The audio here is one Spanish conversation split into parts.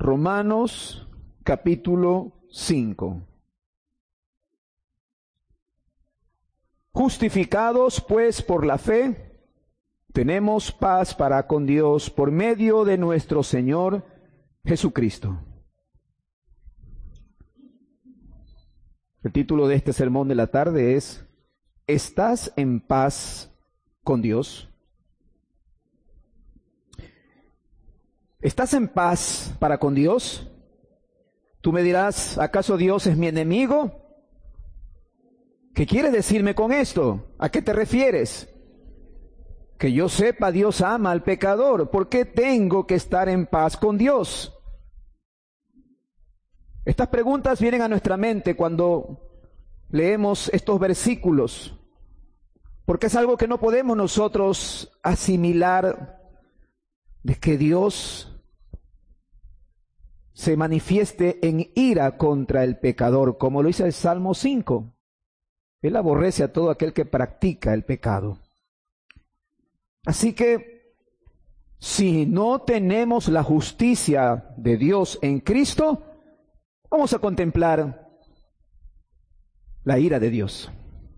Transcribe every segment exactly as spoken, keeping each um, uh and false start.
Romanos capítulo cinco. Justificados pues por la fe, tenemos paz para con Dios por medio de nuestro Señor Jesucristo. El título de este sermón de la tarde es ¿Estás en paz con Dios? ¿Estás en paz para con Dios? Tú me dirás, ¿acaso Dios es mi enemigo? ¿Qué quieres decirme con esto? ¿A qué te refieres? Que yo sepa, Dios ama al pecador. ¿Por qué tengo que estar en paz con Dios? Estas preguntas vienen a nuestra mente cuando leemos estos versículos, porque es algo que no podemos nosotros asimilar, de que Dios se manifieste en ira contra el pecador, como lo dice el Salmo cinco. Él aborrece a todo aquel que practica el pecado. Así que, si no tenemos la justicia de Dios en Cristo, vamos a contemplar la ira de Dios.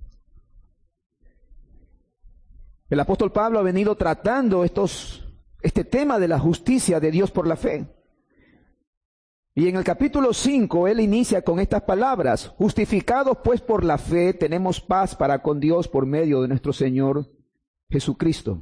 El apóstol Pablo ha venido tratando estos, este tema de la justicia de Dios por la fe. Y en el capítulo cinco, él inicia con estas palabras: justificados pues por la fe, tenemos paz para con Dios por medio de nuestro Señor Jesucristo.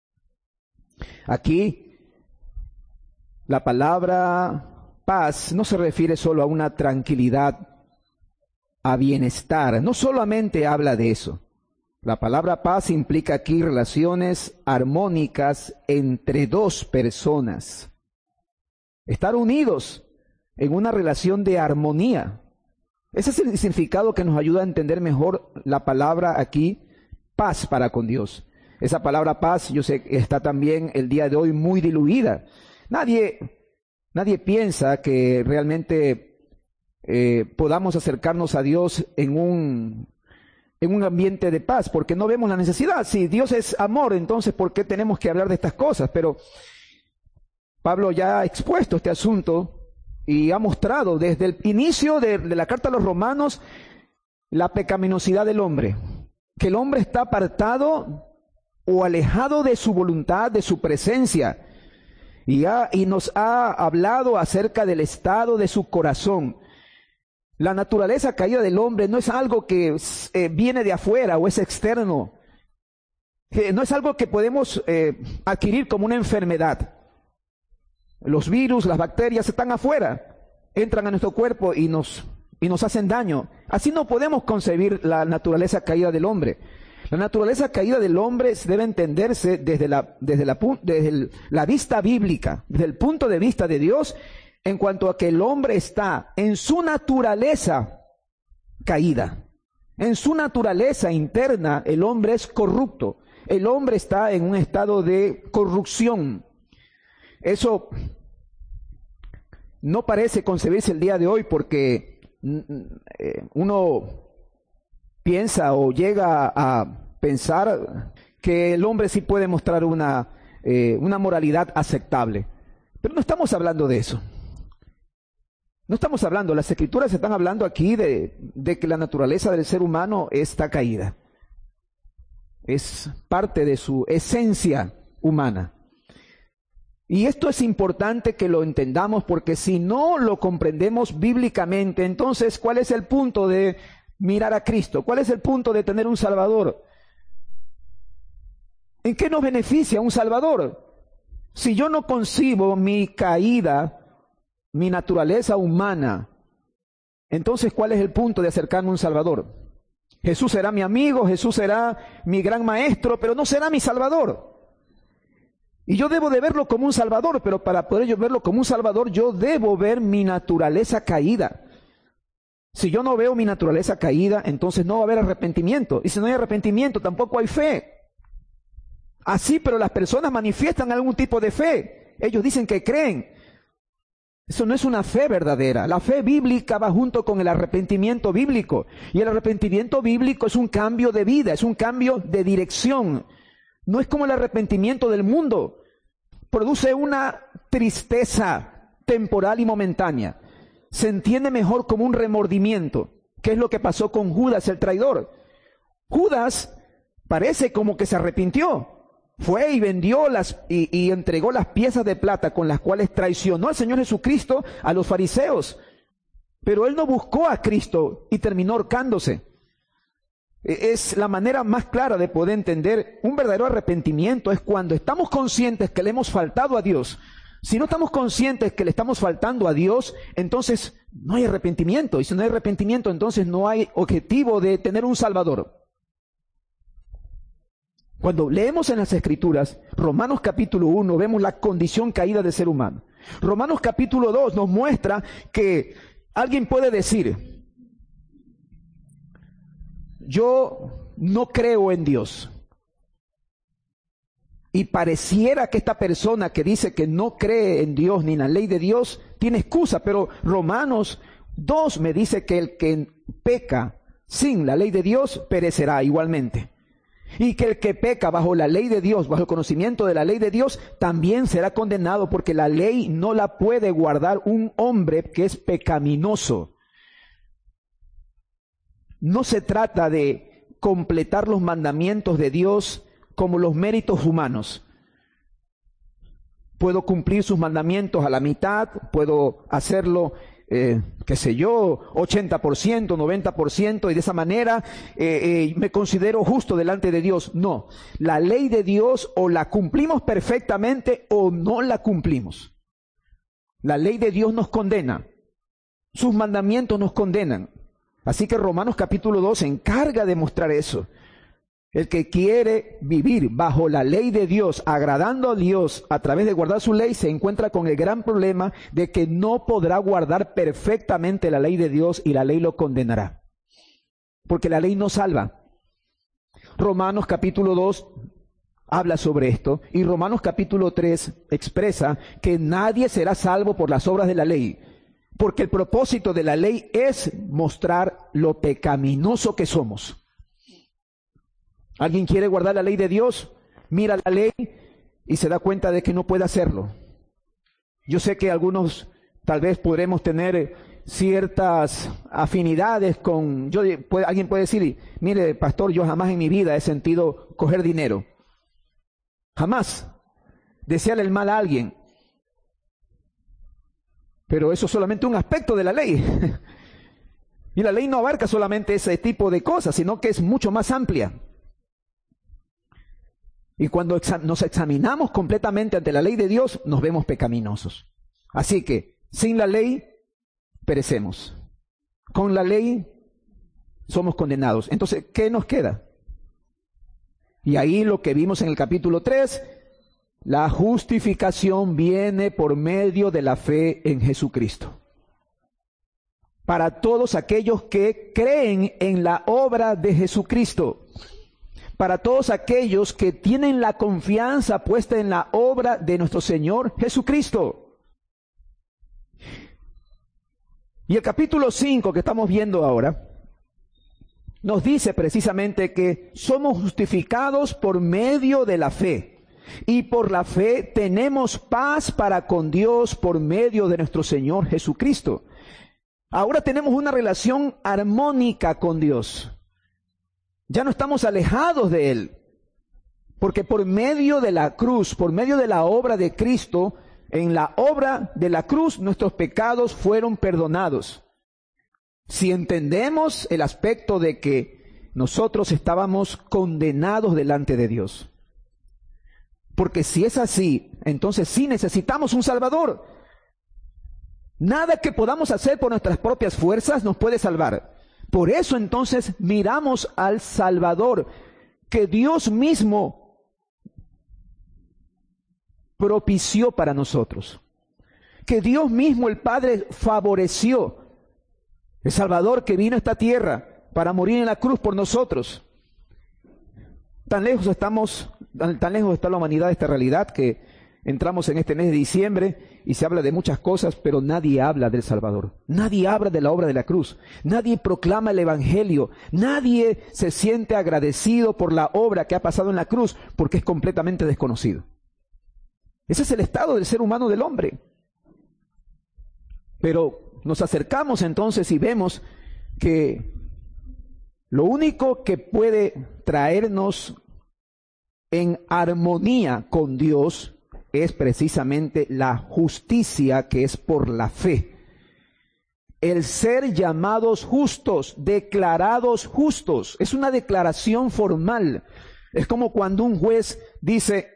Aquí, la palabra paz no se refiere solo a una tranquilidad, a bienestar. No solamente habla de eso. La palabra paz implica aquí relaciones armónicas entre dos personas. Estar unidos en una relación de armonía. Ese es el significado que nos ayuda a entender mejor la palabra aquí, paz para con Dios. Esa palabra paz, yo sé que está también el día de hoy muy diluida. Nadie, nadie piensa que realmente eh, podamos acercarnos a Dios en un, en un ambiente de paz, porque no vemos la necesidad. Si Dios es amor, entonces ¿por qué tenemos que hablar de estas cosas? Pero Pablo ya ha expuesto este asunto y ha mostrado desde el inicio de, de la carta a los Romanos la pecaminosidad del hombre, que el hombre está apartado o alejado de su voluntad, de su presencia, y, ha, y nos ha hablado acerca del estado de su corazón. La naturaleza caída del hombre no es algo que eh, viene de afuera o es externo, eh, no es algo que podemos eh, adquirir como una enfermedad. Los virus, las bacterias están afuera, entran a nuestro cuerpo y nos, y nos hacen daño. Así no podemos concebir la naturaleza caída del hombre. La naturaleza caída del hombre debe entenderse desde la, desde la, desde el, la vista bíblica, desde el punto de vista de Dios, en cuanto a que el hombre está en su naturaleza caída. En su naturaleza interna, el hombre es corrupto. El hombre está en un estado de corrupción. Eso no parece concebirse el día de hoy porque eh, uno piensa o llega a pensar que el hombre sí puede mostrar una, eh, una moralidad aceptable. Pero no estamos hablando de eso. No estamos hablando, las escrituras están hablando aquí de, de que la naturaleza del ser humano está caída. Es parte de su esencia humana. Y esto es importante que lo entendamos, porque si no lo comprendemos bíblicamente, entonces, ¿cuál es el punto de mirar a Cristo? ¿Cuál es el punto de tener un Salvador? ¿En qué nos beneficia un Salvador? Si yo no concibo mi caída, mi naturaleza humana, entonces, ¿cuál es el punto de acercarme a un Salvador? Jesús será mi amigo, Jesús será mi gran maestro, pero no será mi Salvador. Y yo debo de verlo como un Salvador, pero para poder yo verlo como un Salvador, yo debo ver mi naturaleza caída. Si yo no veo mi naturaleza caída, entonces no va a haber arrepentimiento. Y si no hay arrepentimiento, tampoco hay fe. Así, pero las personas manifiestan algún tipo de fe. Ellos dicen que creen. Eso no es una fe verdadera. La fe bíblica va junto con el arrepentimiento bíblico. Y el arrepentimiento bíblico es un cambio de vida, es un cambio de dirección. No es como el arrepentimiento del mundo. Produce una tristeza, temporal y momentánea. Se entiende mejor como un remordimiento, que es lo que pasó con Judas el traidor. Judas parece como que se arrepintió. Fue y vendió las y, y entregó las piezas de plata con las cuales traicionó al Señor Jesucristo a los fariseos. Pero él no buscó a Cristo y terminó ahorcándose. Es la manera más clara de poder entender un verdadero arrepentimiento. Es cuando estamos conscientes que le hemos faltado a Dios. Si no estamos conscientes que le estamos faltando a Dios, entonces no hay arrepentimiento. Y si no hay arrepentimiento, entonces no hay objetivo de tener un Salvador. Cuando leemos en las Escrituras, Romanos capítulo uno, vemos la condición caída del ser humano. Romanos capítulo dos nos muestra que alguien puede decir, yo no creo en Dios. Y pareciera que esta persona que dice que no cree en Dios ni en la ley de Dios tiene excusa, pero Romanos dos me dice que el que peca sin la ley de Dios perecerá igualmente. Y que el que peca bajo la ley de Dios, bajo el conocimiento de la ley de Dios, también será condenado, porque la ley no la puede guardar un hombre que es pecaminoso. No se trata de completar los mandamientos de Dios como los méritos humanos. Puedo cumplir sus mandamientos a la mitad, puedo hacerlo, eh, qué sé yo, ochenta por ciento, noventa por ciento, y de esa manera eh, eh, me considero justo delante de Dios. No, la ley de Dios o la cumplimos perfectamente o no la cumplimos. La ley de Dios nos condena, sus mandamientos nos condenan. Así que Romanos capítulo dos se encarga de mostrar eso. El que quiere vivir bajo la ley de Dios, agradando a Dios a través de guardar su ley, se encuentra con el gran problema de que no podrá guardar perfectamente la ley de Dios y la ley lo condenará. Porque la ley no salva. Romanos capítulo dos habla sobre esto y Romanos capítulo tres expresa que nadie será salvo por las obras de la ley. Porque el propósito de la ley es mostrar lo pecaminoso que somos. ¿Alguien quiere guardar la ley de Dios? Mira la ley y se da cuenta de que no puede hacerlo. Yo sé que algunos tal vez podremos tener ciertas afinidades con... Yo, puede, alguien puede decir, mire, pastor, yo jamás en mi vida he sentido coger dinero. Jamás. Desearle el mal a alguien. Pero eso es solamente un aspecto de la ley. Y la ley no abarca solamente ese tipo de cosas, sino que es mucho más amplia. Y cuando exa- nos examinamos completamente ante la ley de Dios, nos vemos pecaminosos. Así que, sin la ley, perecemos. Con la ley, somos condenados. Entonces, ¿qué nos queda? Y ahí lo que vimos en el capítulo tres, la justificación viene por medio de la fe en Jesucristo. Para todos aquellos que creen en la obra de Jesucristo. Para todos aquellos que tienen la confianza puesta en la obra de nuestro Señor Jesucristo. Y el capítulo cinco que estamos viendo ahora, nos dice precisamente que somos justificados por medio de la fe. Y por la fe tenemos paz para con Dios por medio de nuestro Señor Jesucristo. Ahora tenemos una relación armónica con Dios. Ya no estamos alejados de Él, porque por medio de la cruz, por medio de la obra de Cristo, en la obra de la cruz nuestros pecados fueron perdonados. Si entendemos el aspecto de que nosotros estábamos condenados delante de Dios, porque si es así, entonces sí necesitamos un Salvador. Nada que podamos hacer por nuestras propias fuerzas nos puede salvar. Por eso entonces miramos al Salvador, que Dios mismo propició para nosotros, que Dios mismo el Padre favoreció, el Salvador que vino a esta tierra para morir en la cruz por nosotros. Tan lejos estamos, tan lejos está la humanidad de esta realidad que entramos en este mes de diciembre y se habla de muchas cosas, pero nadie habla del Salvador. Nadie habla de la obra de la cruz. Nadie proclama el Evangelio. Nadie se siente agradecido por la obra que ha pasado en la cruz porque es completamente desconocido. Ese es el estado del ser humano, del hombre. Pero nos acercamos entonces y vemos que lo único que puede traernos en armonía con Dios es precisamente la justicia que es por la fe. El ser llamados justos, declarados justos, es una declaración formal. Es como cuando un juez dice,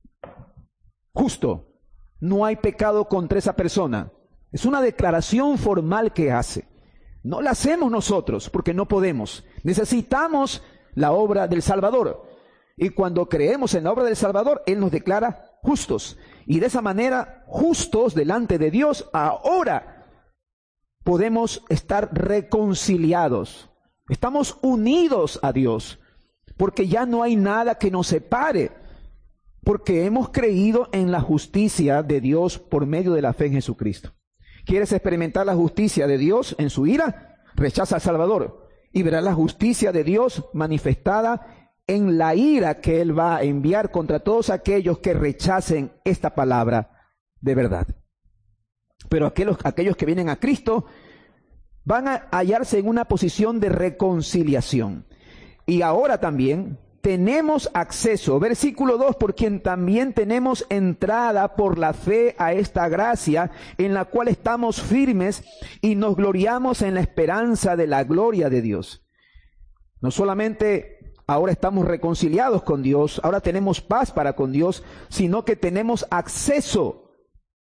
justo, no hay pecado contra esa persona. Es una declaración formal que hace. No la hacemos nosotros porque no podemos. Necesitamos la obra del Salvador. Y cuando creemos en la obra del Salvador, Él nos declara justos. Y de esa manera, justos delante de Dios, ahora podemos estar reconciliados. Estamos unidos a Dios, porque ya no hay nada que nos separe, porque hemos creído en la justicia de Dios por medio de la fe en Jesucristo. ¿Quieres experimentar la justicia de Dios en su ira? Rechaza al Salvador y verás la justicia de Dios manifestada en la ira que Él va a enviar contra todos aquellos que rechacen esta palabra de verdad. Pero aquellos, aquellos que vienen a Cristo van a hallarse en una posición de reconciliación. Y ahora también tenemos acceso, versículo dos, por quien también tenemos entrada por la fe a esta gracia, en la cual estamos firmes y nos gloriamos en la esperanza de la gloria de Dios. No solamente ahora estamos reconciliados con Dios, ahora tenemos paz para con Dios, sino que tenemos acceso,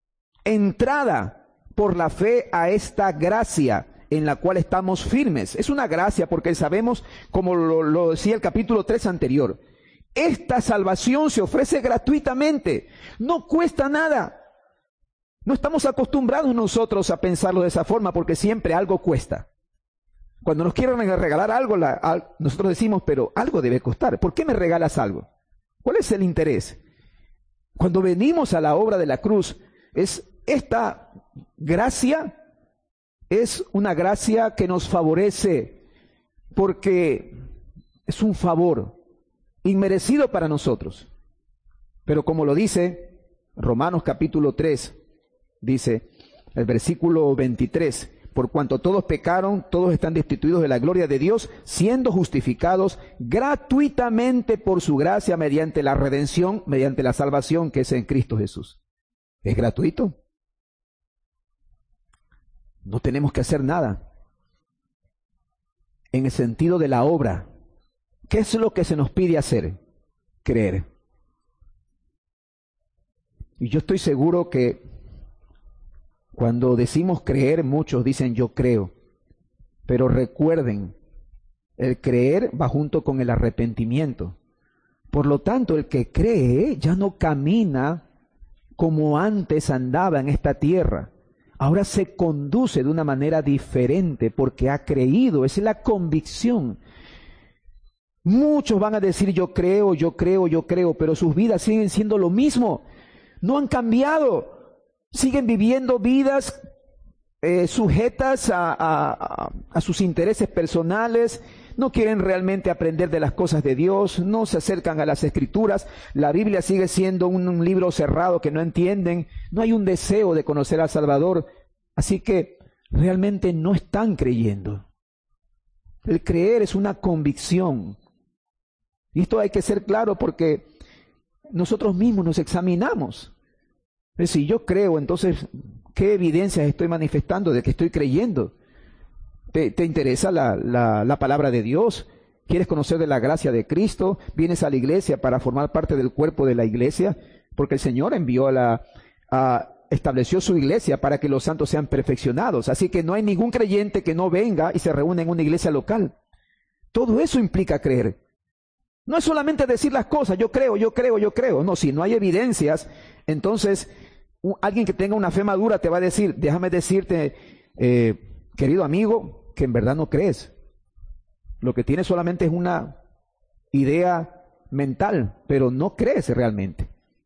entrada por la fe a esta gracia, en la cual estamos firmes. Es una gracia porque sabemos, como lo, lo decía el capítulo tres anterior, esta salvación se ofrece gratuitamente, no cuesta nada. No estamos acostumbrados nosotros a pensarlo de esa forma porque siempre algo cuesta. Cuando nos quieren regalar algo, la, a, nosotros decimos, pero algo debe costar. ¿Por qué me regalas algo? ¿Cuál es el interés? Cuando venimos a la obra de la cruz, es esta gracia. Es una gracia que nos favorece porque es un favor inmerecido para nosotros. Pero como lo dice Romanos capítulo tres, dice el versículo veintitrés, por cuanto todos pecaron, todos están destituidos de la gloria de Dios, siendo justificados gratuitamente por su gracia mediante la redención, mediante la salvación que es en Cristo Jesús. ¿Es gratuito? No tenemos que hacer nada. En el sentido de la obra, ¿qué es lo que se nos pide hacer? Creer. Y yo estoy seguro que cuando decimos creer, muchos dicen yo creo. Pero recuerden, el creer va junto con el arrepentimiento. Por lo tanto, el que cree ya no camina como antes andaba en esta tierra. Ahora se conduce de una manera diferente porque ha creído. Esa es la convicción. Muchos van a decir yo creo, yo creo, yo creo, pero sus vidas siguen siendo lo mismo. No han cambiado. Siguen viviendo vidas eh, sujetas a, a, a sus intereses personales. No quieren realmente aprender de las cosas de Dios. No se acercan a las Escrituras. La Biblia sigue siendo un, un libro cerrado que no entienden. No hay un deseo de conocer al Salvador. Así que realmente no están creyendo. El creer es una convicción. Y esto hay que ser claro porque nosotros mismos nos examinamos. Es decir, yo creo, entonces, ¿qué evidencias estoy manifestando de que estoy creyendo? ¿Te, te interesa la, la, la palabra de Dios? ¿Quieres conocer de la gracia de Cristo? ¿Vienes a la iglesia para formar parte del cuerpo de la iglesia? Porque el Señor envió a la, a, estableció su iglesia para que los santos sean perfeccionados. Así que no hay ningún creyente que no venga y se reúna en una iglesia local. Todo eso implica creer. No es solamente decir las cosas, yo creo, yo creo, yo creo. No, si no hay evidencias, entonces un, alguien que tenga una fe madura te va a decir, déjame decirte, eh, querido amigo, que en verdad no crees. Lo que tienes solamente es una idea mental, pero no crees realmente.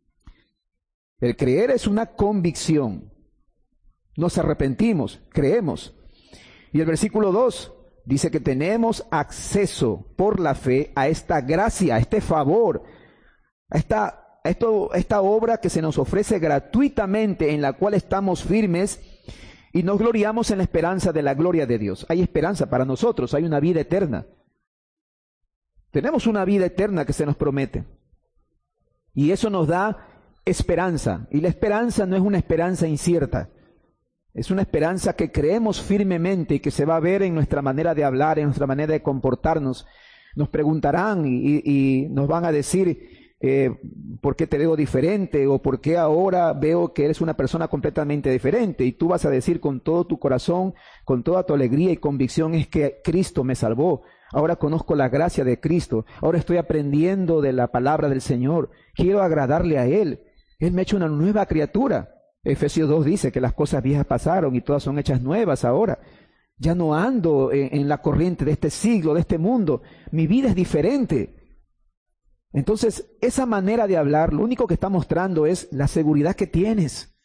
El creer es una convicción. Nos arrepentimos, creemos. Y el versículo dos dice que tenemos acceso por la fe a esta gracia, a este favor, a esta, a esto, esta obra que se nos ofrece gratuitamente, en la cual estamos firmes Y nos gloriamos en la esperanza de la gloria de Dios. Hay esperanza para nosotros, hay una vida eterna. Tenemos una vida eterna que se nos promete. Y eso nos da esperanza. Y la esperanza no es una esperanza incierta. Es una esperanza que creemos firmemente y que se va a ver en nuestra manera de hablar, en nuestra manera de comportarnos. Nos preguntarán y, y nos van a decir, eh, ¿por qué te veo diferente? O ¿por qué ahora veo que eres una persona completamente diferente? Y tú vas a decir con todo tu corazón, con toda tu alegría y convicción, es que Cristo me salvó. Ahora conozco la gracia de Cristo. Ahora estoy aprendiendo de la palabra del Señor. Quiero agradarle a Él. Él me ha hecho una nueva criatura. Efesios dos dice que las cosas viejas pasaron y todas son hechas nuevas ahora. Ya no ando en, en la corriente de este siglo, de este mundo. Mi vida es diferente. Entonces, esa manera de hablar, lo único que está mostrando es la seguridad que tienes.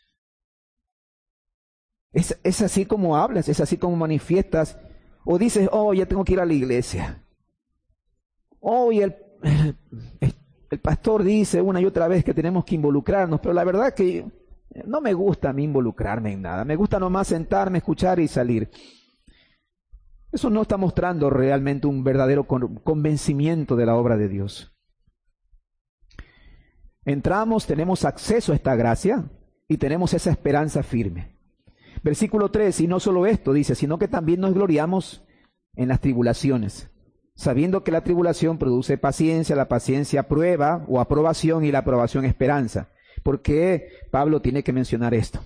Es, es así como hablas, es así como manifiestas. O dices, oh, ya tengo que ir a la iglesia. Oh, y el, el, el pastor dice una y otra vez que tenemos que involucrarnos, pero la verdad que no me gusta a mí involucrarme en nada. Me gusta nomás sentarme, escuchar y salir. Eso no está mostrando realmente un verdadero convencimiento de la obra de Dios. Entramos, tenemos acceso a esta gracia y tenemos esa esperanza firme. Versículo tres, y no solo esto, dice, sino que también nos gloriamos en las tribulaciones, sabiendo que la tribulación produce paciencia, la paciencia prueba o aprobación y la aprobación esperanza. ¿Por qué Pablo tiene que mencionar esto?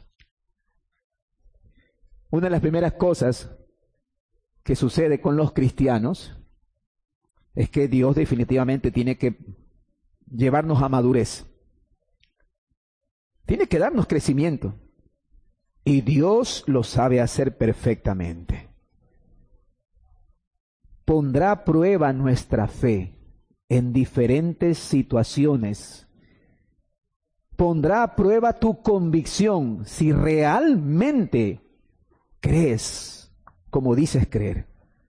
Una de las primeras cosas que sucede con los cristianos es que Dios definitivamente tiene que llevarnos a madurez. Tiene que darnos crecimiento. Y Dios lo sabe hacer perfectamente. Pondrá a prueba nuestra fe en diferentes situaciones. Pondrá a prueba tu convicción si realmente crees como dices creer.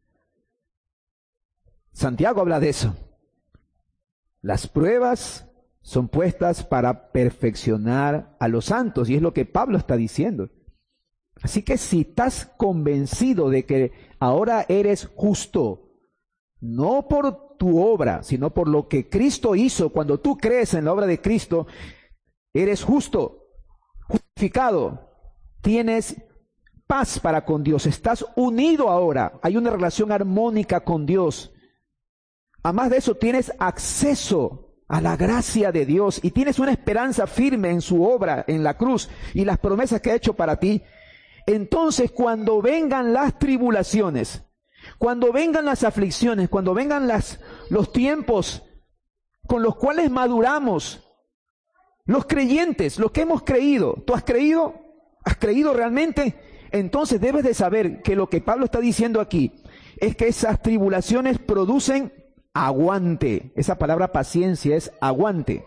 Santiago habla de eso. Las pruebas son puestas para perfeccionar a los santos, y es lo que Pablo está diciendo. Así que si estás convencido de que ahora eres justo, no por tu obra, sino por lo que Cristo hizo, cuando tú crees en la obra de Cristo, eres justo, justificado, tienes paz para con Dios, estás unido ahora, hay una relación armónica con Dios. Además de eso, tienes acceso a la gracia de Dios y tienes una esperanza firme en su obra, en la cruz y las promesas que ha hecho para ti. Entonces, cuando vengan las tribulaciones, cuando vengan las aflicciones, cuando vengan las, los tiempos con los cuales maduramos, los creyentes, los que hemos creído, ¿tú has creído? ¿Has creído realmente? Entonces debes de saber que lo que Pablo está diciendo aquí es que esas tribulaciones producen aguante. Esa palabra paciencia es aguante.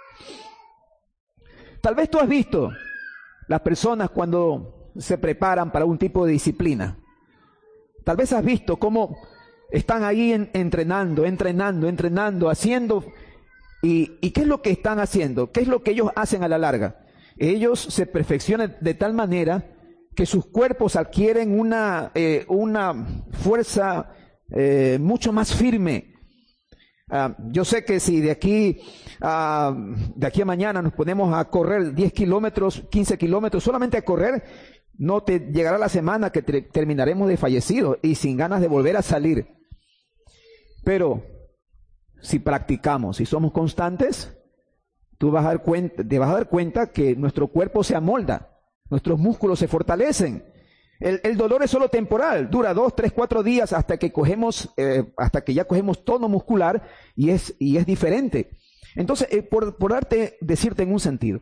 Tal vez tú has visto las personas cuando se preparan para un tipo de disciplina. Tal vez has visto cómo están ahí en, entrenando, entrenando, entrenando, haciendo. Y, ¿Y qué es lo que están haciendo? ¿Qué es lo que ellos hacen a la larga? Ellos se perfeccionan de tal manera que sus cuerpos adquieren una, eh, una fuerza eh, mucho más firme. Uh, yo sé que si de aquí, uh, de aquí a mañana nos ponemos a correr diez kilómetros, quince kilómetros, solamente a correr, no te llegará la semana que te, terminaremos de fallecidos y sin ganas de volver a salir. Pero si practicamos, si somos constantes, tú vas a dar cuenta, te vas a dar cuenta que nuestro cuerpo se amolda. Nuestros músculos se fortalecen. El, el dolor es solo temporal, dura dos, tres, cuatro días hasta que cogemos, eh, hasta que ya cogemos tono muscular y es, y es diferente. Entonces, eh, por, por darte, decirte en un sentido,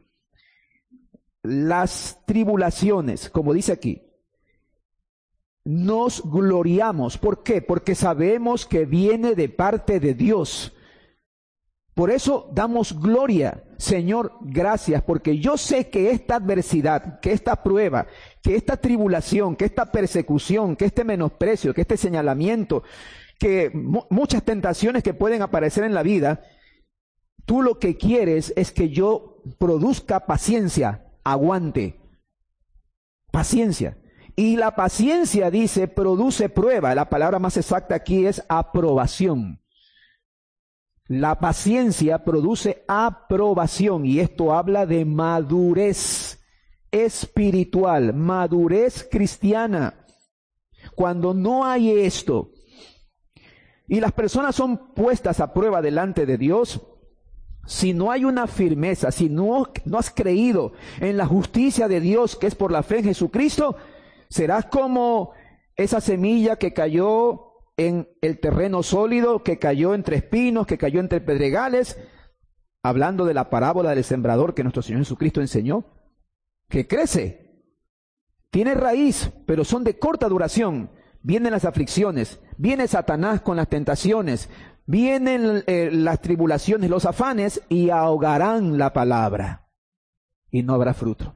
las tribulaciones, como dice aquí, nos gloriamos. ¿Por qué? Porque sabemos que viene de parte de Dios. Por eso damos gloria. Señor, gracias, porque yo sé que esta adversidad, que esta prueba, que esta tribulación, que esta persecución, que este menosprecio, que este señalamiento, que mu- muchas tentaciones que pueden aparecer en la vida, tú lo que quieres es que yo produzca paciencia, aguante, paciencia. Y la paciencia, dice, produce prueba. La palabra más exacta aquí es aprobación. La paciencia produce aprobación, y esto habla de madurez espiritual, madurez cristiana. Cuando no hay esto, y las personas son puestas a prueba delante de Dios, si no hay una firmeza, si no, no has creído en la justicia de Dios, que es por la fe en Jesucristo, serás como esa semilla que cayó en el terreno sólido, que cayó entre espinos, que cayó entre pedregales, hablando de la parábola del sembrador que nuestro Señor Jesucristo enseñó, que crece, tiene raíz, pero son de corta duración. Vienen las aflicciones, viene Satanás con las tentaciones, vienen eh, las tribulaciones, los afanes, y ahogarán la palabra, y no habrá fruto.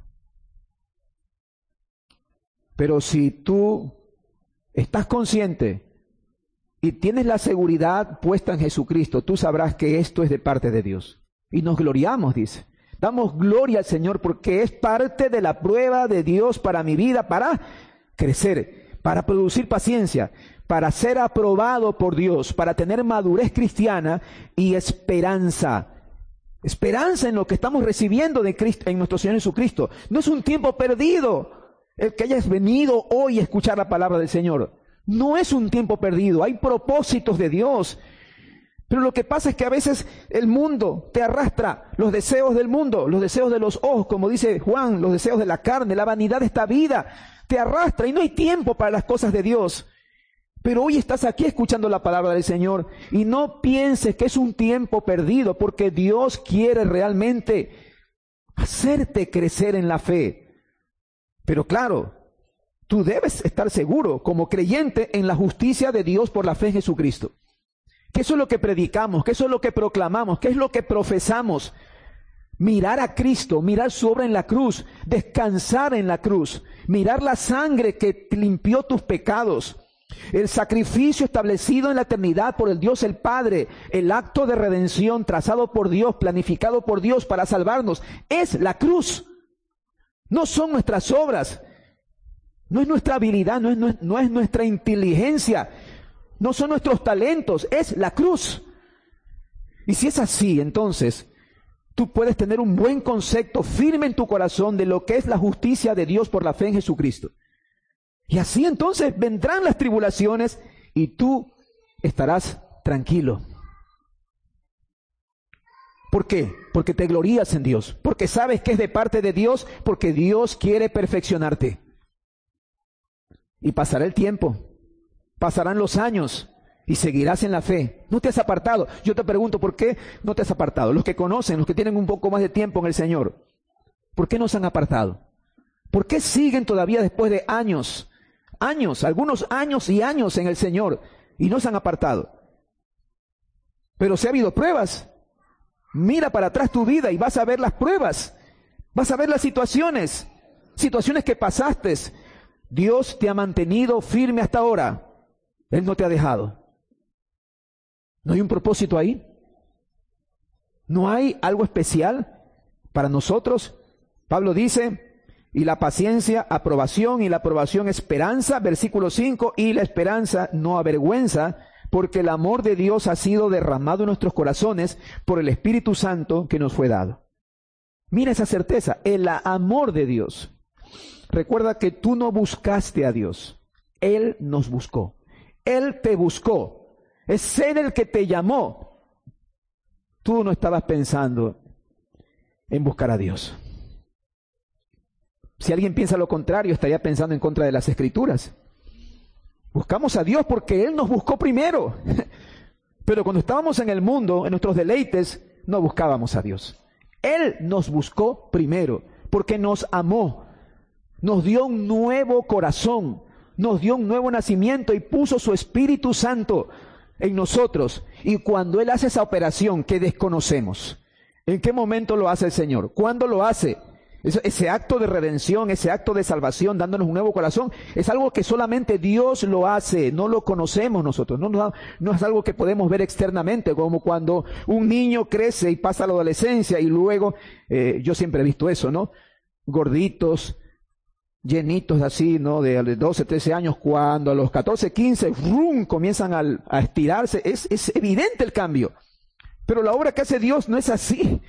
Pero si tú estás consciente y tienes la seguridad puesta en Jesucristo, tú sabrás que esto es de parte de Dios. Y nos gloriamos, dice. Damos gloria al Señor porque es parte de la prueba de Dios para mi vida, para crecer, para producir paciencia, para ser aprobado por Dios, para tener madurez cristiana y esperanza. Esperanza en lo que estamos recibiendo de Cristo, en nuestro Señor Jesucristo. No es un tiempo perdido el que hayas venido hoy a escuchar la palabra del Señor. No es un tiempo perdido, hay propósitos de Dios. Pero lo que pasa es que a veces el mundo te arrastra, los deseos del mundo, los deseos de los ojos, como dice Juan, los deseos de la carne, la vanidad de esta vida, te arrastra y no hay tiempo para las cosas de Dios. Pero hoy estás aquí escuchando la palabra del Señor y no pienses que es un tiempo perdido, porque Dios quiere realmente hacerte crecer en la fe. Pero claro, tú debes estar seguro como creyente en la justicia de Dios por la fe en Jesucristo. Que eso es lo que predicamos, que eso es lo que proclamamos, que es lo que profesamos. Mirar a Cristo, mirar su obra en la cruz, descansar en la cruz, mirar la sangre que limpió tus pecados, el sacrificio establecido en la eternidad por el Dios el Padre, el acto de redención trazado por Dios, planificado por Dios para salvarnos, es la cruz. No son nuestras obras. No es nuestra habilidad, no es, no, es, no es nuestra inteligencia, no son nuestros talentos, es la cruz. Y si es así, entonces tú puedes tener un buen concepto firme en tu corazón de lo que es la justicia de Dios por la fe en Jesucristo. Y así entonces vendrán las tribulaciones y tú estarás tranquilo. ¿Por qué? Porque te glorías en Dios, porque sabes que es de parte de Dios, porque Dios quiere perfeccionarte. Y pasará el tiempo, pasarán los años y seguirás en la fe. No te has apartado. Yo te pregunto, ¿por qué no te has apartado? Los que conocen, los que tienen un poco más de tiempo en el Señor, ¿por qué no se han apartado? ¿Por qué siguen todavía después de años, años, algunos años y años en el Señor y no se han apartado? Pero si ha habido pruebas, mira para atrás tu vida y vas a ver las pruebas, vas a ver las situaciones, situaciones que pasaste. Dios te ha mantenido firme hasta ahora. Él no te ha dejado. ¿No hay un propósito ahí? ¿No hay algo especial para nosotros? Pablo dice, y la paciencia, aprobación, y la aprobación, esperanza. Versículo cinco, y la esperanza no avergüenza, porque el amor de Dios ha sido derramado en nuestros corazones por el Espíritu Santo que nos fue dado. Mira esa certeza, el amor de Dios. Recuerda que tú no buscaste a Dios, Él nos buscó. Él te buscó. Es Él el que te llamó. Tú no estabas pensando en buscar a Dios. Si alguien piensa lo contrario, estaría pensando en contra de las Escrituras. Buscamos a Dios porque Él nos buscó primero. Pero cuando estábamos en el mundo, en nuestros deleites, no buscábamos a Dios. Él nos buscó primero porque nos amó. Nos dio un nuevo corazón, nos dio un nuevo nacimiento y puso su Espíritu Santo en nosotros. Y cuando Él hace esa operación que desconocemos, ¿en qué momento lo hace el Señor? ¿Cuándo lo hace? Ese, ese acto de redención, ese acto de salvación, dándonos un nuevo corazón, es algo que solamente Dios lo hace, no lo conocemos nosotros, no, no, no es algo que podemos ver externamente, como cuando un niño crece y pasa a la adolescencia y luego, eh, yo siempre he visto eso, ¿no? Gorditos, llenitos así, ¿no? De doce, trece años, cuando a los catorce, quince, ¡rum!, comienzan a, a estirarse. Es, es evidente el cambio. Pero la obra que hace Dios no es así.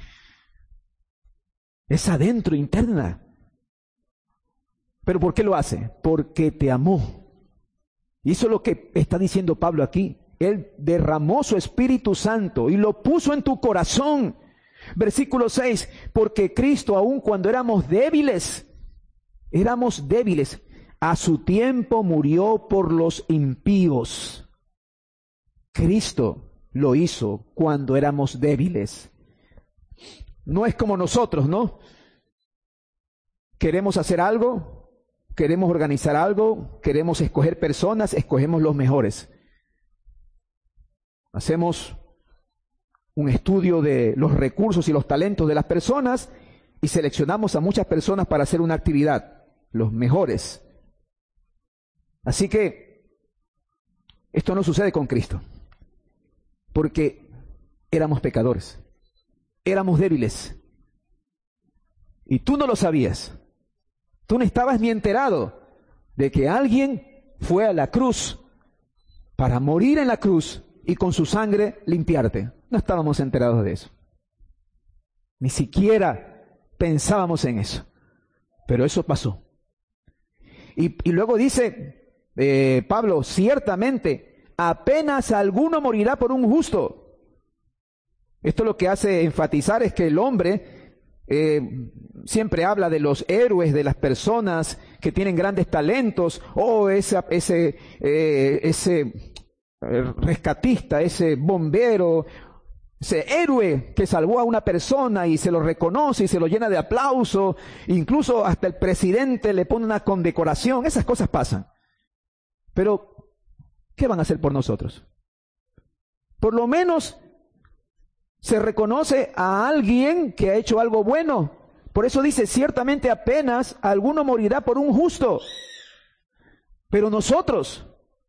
Es adentro, interna. ¿Pero por qué lo hace? Porque te amó. Y eso es lo que está diciendo Pablo aquí. Él derramó su Espíritu Santo y lo puso en tu corazón. Versículo seis, porque Cristo, aun cuando éramos débiles, éramos débiles, a su tiempo murió por los impíos. Cristo lo hizo cuando éramos débiles. No es como nosotros, ¿no? Queremos hacer algo, queremos organizar algo, queremos escoger personas, escogemos los mejores. Hacemos un estudio de los recursos y los talentos de las personas y seleccionamos a muchas personas para hacer una actividad, los mejores. Así que esto no sucede con Cristo, porque éramos pecadores, éramos débiles, y tú no lo sabías. Tú no estabas ni enterado de que alguien fue a la cruz para morir en la cruz y con su sangre limpiarte. No estábamos enterados de eso. Ni siquiera pensábamos en eso. Pero eso pasó. Y, y luego dice eh, Pablo, ciertamente, apenas alguno morirá por un justo. Esto lo que hace enfatizar es que el hombre eh, siempre habla de los héroes, de las personas que tienen grandes talentos, o esa, ese, eh, ese rescatista, ese bombero, ese héroe que salvó a una persona y se lo reconoce y se lo llena de aplauso, incluso hasta el presidente le pone una condecoración. Esas cosas pasan. Pero, ¿qué van a hacer por nosotros? Por lo menos se reconoce a alguien que ha hecho algo bueno. Por eso dice, ciertamente apenas alguno morirá por un justo. Pero nosotros,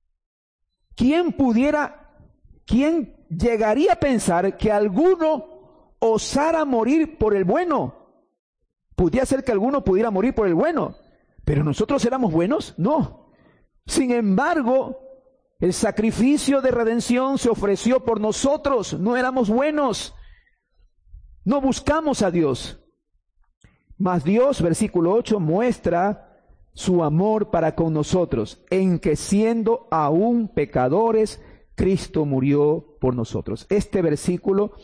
¿quién pudiera, quién llegaría a pensar que alguno osara morir por el bueno? Podría ser que alguno pudiera morir por el bueno, pero nosotros éramos buenos, no. Sin embargo, el sacrificio de redención se ofreció por nosotros, no éramos buenos, no buscamos a Dios. Mas Dios, versículo ocho, muestra su amor para con nosotros, en que siendo aún pecadores, Cristo murió por nosotros. Este versículo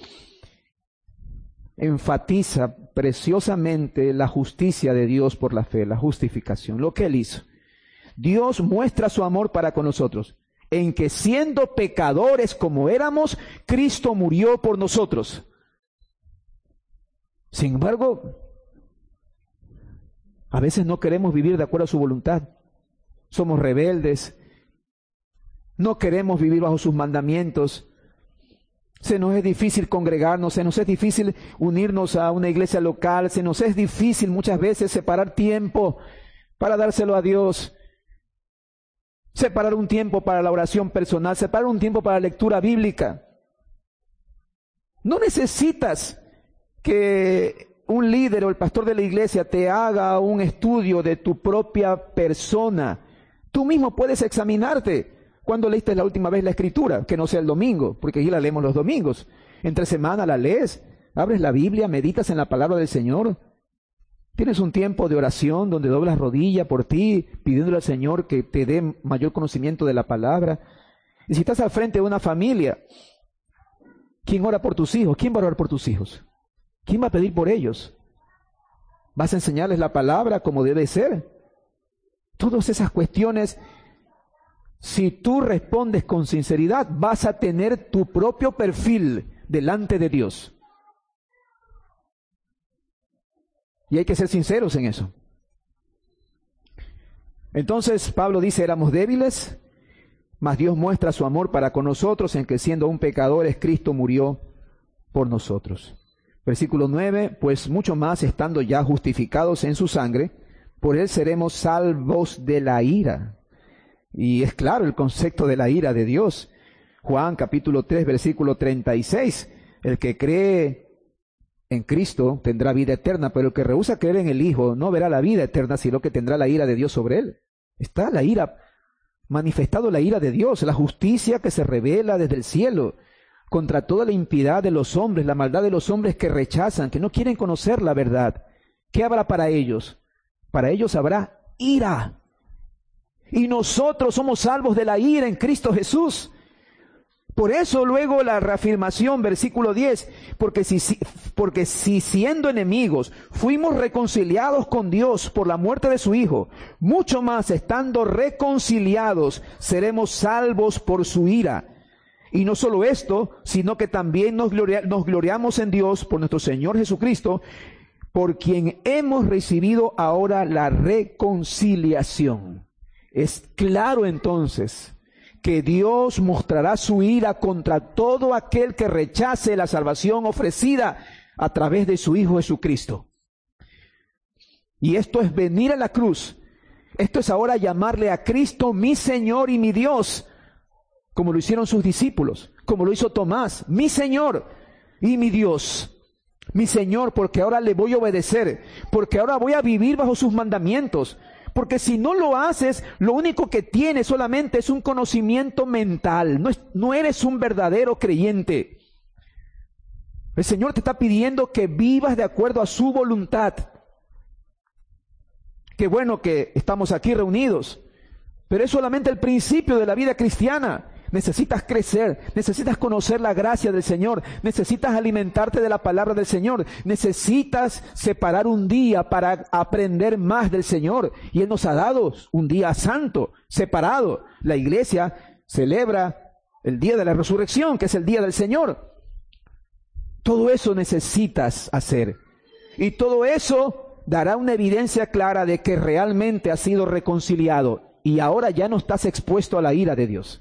enfatiza preciosamente la justicia de Dios por la fe, la justificación, lo que Él hizo. Dios muestra su amor para con nosotros, en que siendo pecadores como éramos, Cristo murió por nosotros. Sin embargo, a veces no queremos vivir de acuerdo a su voluntad. Somos rebeldes. No queremos vivir bajo sus mandamientos. Se nos es difícil congregarnos, se nos es difícil unirnos a una iglesia local, se nos es difícil muchas veces separar tiempo para dárselo a Dios. Separar un tiempo para la oración personal, separar un tiempo para la lectura bíblica. No necesitas que un líder o el pastor de la iglesia te haga un estudio de tu propia persona. Tú mismo puedes examinarte. ¿Cuándo leíste la última vez la Escritura? Que no sea el domingo, porque aquí la leemos los domingos. Entre semana la lees, abres la Biblia, meditas en la palabra del Señor. Tienes un tiempo de oración donde doblas rodilla por ti, pidiéndole al Señor que te dé mayor conocimiento de la palabra. Y si estás al frente de una familia, ¿quién ora por tus hijos? ¿Quién va a orar por tus hijos? ¿Quién va a pedir por ellos? ¿Vas a enseñarles la palabra como debe ser? Todas esas cuestiones, si tú respondes con sinceridad, vas a tener tu propio perfil delante de Dios. Y hay que ser sinceros en eso. Entonces Pablo dice, éramos débiles, mas Dios muestra su amor para con nosotros, en que siendo aún pecadores, Cristo murió por nosotros. Versículo nueve, pues mucho más estando ya justificados en su sangre, por él seremos salvos de la ira. Y es claro el concepto de la ira de Dios. Juan capítulo tres, versículo treinta y seis, el que cree en Cristo tendrá vida eterna, pero el que rehúsa creer en el Hijo no verá la vida eterna, sino que tendrá la ira de Dios sobre él. Está la ira, manifestado la ira de Dios, la justicia que se revela desde el cielo contra toda la impiedad de los hombres, la maldad de los hombres que rechazan, que no quieren conocer la verdad. ¿Qué habrá para ellos? Para ellos habrá ira. Y nosotros somos salvos de la ira en Cristo Jesús. Por eso luego la reafirmación, versículo diez, porque si, porque si siendo enemigos fuimos reconciliados con Dios por la muerte de su Hijo, mucho más estando reconciliados seremos salvos por su ira. Y no solo esto, sino que también nos, gloria, nos gloriamos en Dios por nuestro Señor Jesucristo, por quien hemos recibido ahora la reconciliación. Es claro entonces que Dios mostrará su ira contra todo aquel que rechace la salvación ofrecida a través de su Hijo Jesucristo. Y esto es venir a la cruz. Esto es ahora llamarle a Cristo mi Señor y mi Dios, como lo hicieron sus discípulos, como lo hizo Tomás, mi Señor y mi Dios. Mi Señor, porque ahora le voy a obedecer, porque ahora voy a vivir bajo sus mandamientos. Porque si no lo haces, lo único que tienes solamente es un conocimiento mental. No, es, no eres un verdadero creyente. El Señor te está pidiendo que vivas de acuerdo a su voluntad. Qué bueno que estamos aquí reunidos, pero es solamente el principio de la vida cristiana. Necesitas crecer, necesitas conocer la gracia del Señor, necesitas alimentarte de la palabra del Señor, necesitas separar un día para aprender más del Señor. Y Él nos ha dado un día santo, separado. La iglesia celebra el día de la resurrección, que es el día del Señor. Todo eso necesitas hacer. Y todo eso dará una evidencia clara de que realmente has sido reconciliado y ahora ya no estás expuesto a la ira de Dios.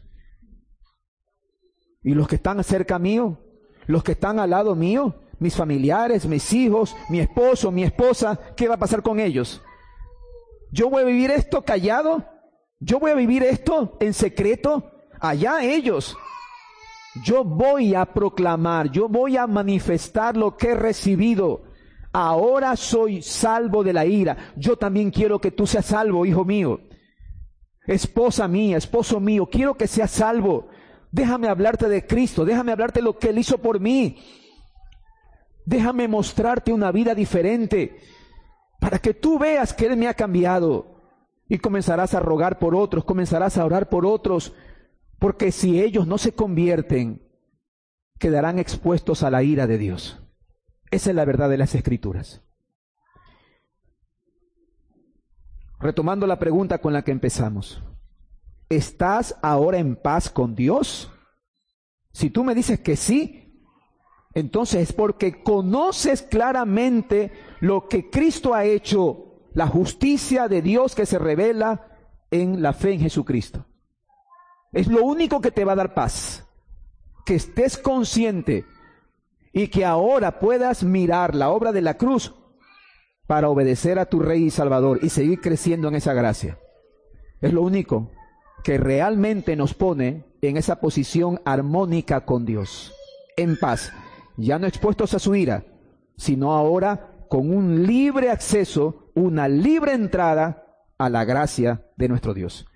Y los que están cerca mío, los que están al lado mío, mis familiares, mis hijos, mi esposo, mi esposa, ¿qué va a pasar con ellos? ¿Yo voy a vivir esto callado? ¿Yo voy a vivir esto en secreto? Allá ellos. Yo voy a proclamar, yo voy a manifestar lo que he recibido. Ahora soy salvo de la ira. Yo también quiero que tú seas salvo, hijo mío. Esposa mía, esposo mío, quiero que seas salvo. Déjame hablarte de Cristo, déjame hablarte de lo que Él hizo por mí. Déjame mostrarte una vida diferente para que tú veas que Él me ha cambiado. Y comenzarás a rogar por otros, comenzarás a orar por otros, porque si ellos no se convierten, quedarán expuestos a la ira de Dios. Esa es la verdad de las Escrituras. Retomando la pregunta con la que empezamos. ¿Estás ahora en paz con Dios? Si tú me dices que sí, entonces es porque conoces claramente lo que Cristo ha hecho, la justicia de Dios que se revela en la fe en Jesucristo. Es lo único que te va a dar paz, que estés consciente y que ahora puedas mirar la obra de la cruz para obedecer a tu Rey y Salvador y seguir creciendo en esa gracia. Es lo único que realmente nos pone en esa posición armónica con Dios, en paz, ya no expuestos a su ira, sino ahora con un libre acceso, una libre entrada a la gracia de nuestro Dios.